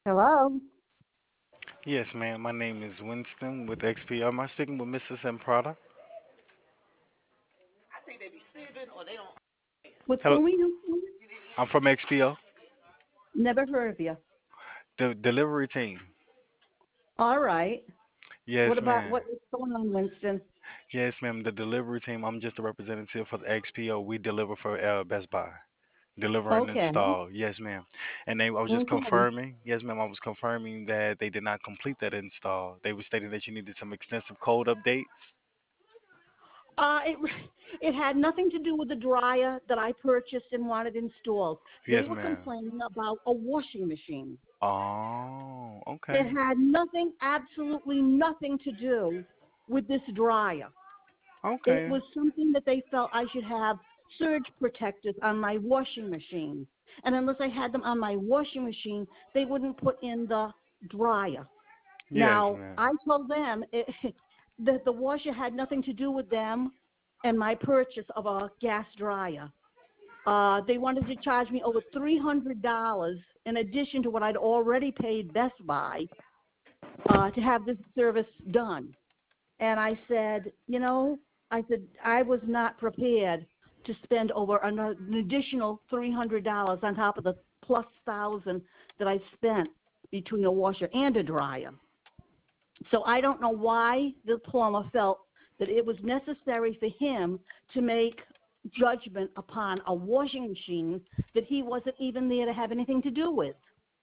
Hello. Yes, ma'am. My name is Winston with XP. Am I speaking with Mrs. Prada? With Hello, whom? I'm from XPO, Never heard of you. the delivery team. All right. Yes, ma'am. What's going on, Winston? Yes, ma'am. The delivery team. I'm just a representative for the XPO. We deliver for Best Buy. Deliver and Okay. install. Yes, ma'am. And I was just Okay. confirming. Yes, ma'am. I was confirming that they did not complete that install. They were stating that you needed some extensive code updates. It it had nothing to do with the dryer that I purchased and wanted installed. They Yes, were ma'am. complaining about a washing machine. Oh, It okay. had nothing, absolutely nothing to do with this dryer. It Okay. was something that they felt I should have surge protectors on my washing machine. And unless I had them on my washing machine, they wouldn't put in the dryer. Yes, Now, ma'am. I told them that the washer had nothing to do with them and my purchase of a gas dryer. They wanted to charge me over $300 in addition to what I'd already paid Best Buy to have this service done. And I said, I was not prepared to spend over an additional $300 on top of the plus thousand that I spent between a washer and a dryer. So I don't know why the plumber felt that it was necessary for him to make judgment upon a washing machine that he wasn't even there to have anything to do with.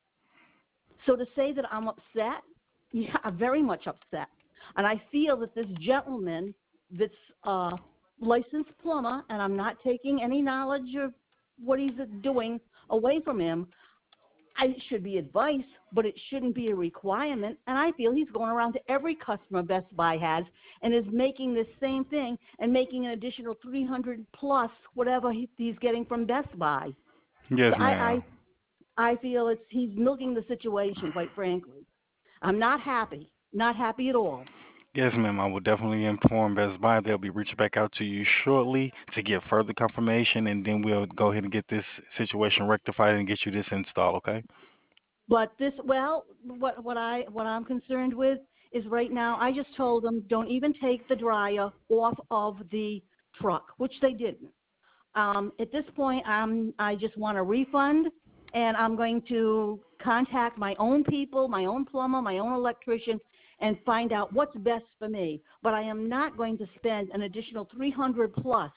So to say that I'm upset, yeah, I'm very much upset. And I feel that this gentleman that's a licensed plumber, and I'm not taking any knowledge of what he's doing away from him, it should be advice, but it shouldn't be a requirement. And I feel he's going around to every customer Best Buy has and is making this same thing and making an additional 300 plus whatever he's getting from Best Buy. Yes, So ma'am. I feel he's milking the situation, quite frankly. I'm not happy, not happy at all. Yes, ma'am. I will definitely inform Best Buy. They'll be reaching back out to you shortly to get further confirmation, and then we'll go ahead and get this situation rectified and get you this install. Okay? But what I'm concerned with is right now. I just told them don't even take the dryer off of the truck, which they didn't. At this point, I just want a refund, and I'm going to contact my own people, my own plumber, my own electrician, and find out what's best for me. But I am not going to spend an additional 300 plus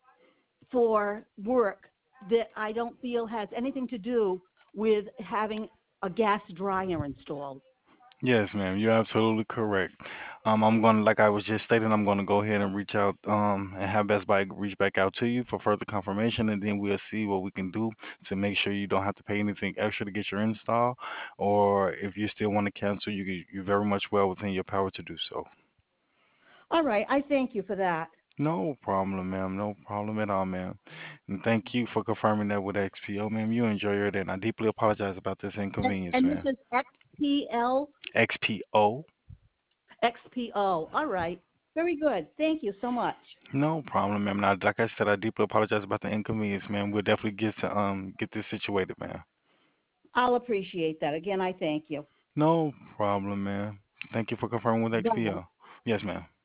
for work that I don't feel has anything to do with having a gas dryer installed. Yes, ma'am. You're absolutely correct. I'm gonna, like I was just stating, I'm gonna go ahead and reach out, and have Best Buy reach back out to you for further confirmation, and then we'll see what we can do to make sure you don't have to pay anything extra to get your install, or if you still want to cancel, you're very much well within your power to do so. All right, I thank you for that. No problem, ma'am. No problem at all, ma'am. And thank you for confirming that with XPO, ma'am. You enjoy your day, and I deeply apologize about this inconvenience, And this ma'am. is XPL, XPO? XPO. All right, very good. Thank you so much. No problem, ma'am. Now, like I said, I deeply apologize about the inconvenience, ma'am. We'll definitely get this situated, ma'am. I'll appreciate that. Again, I thank you. No problem, ma'am. Thank you for confirming with Bye. XPO. Yes, ma'am.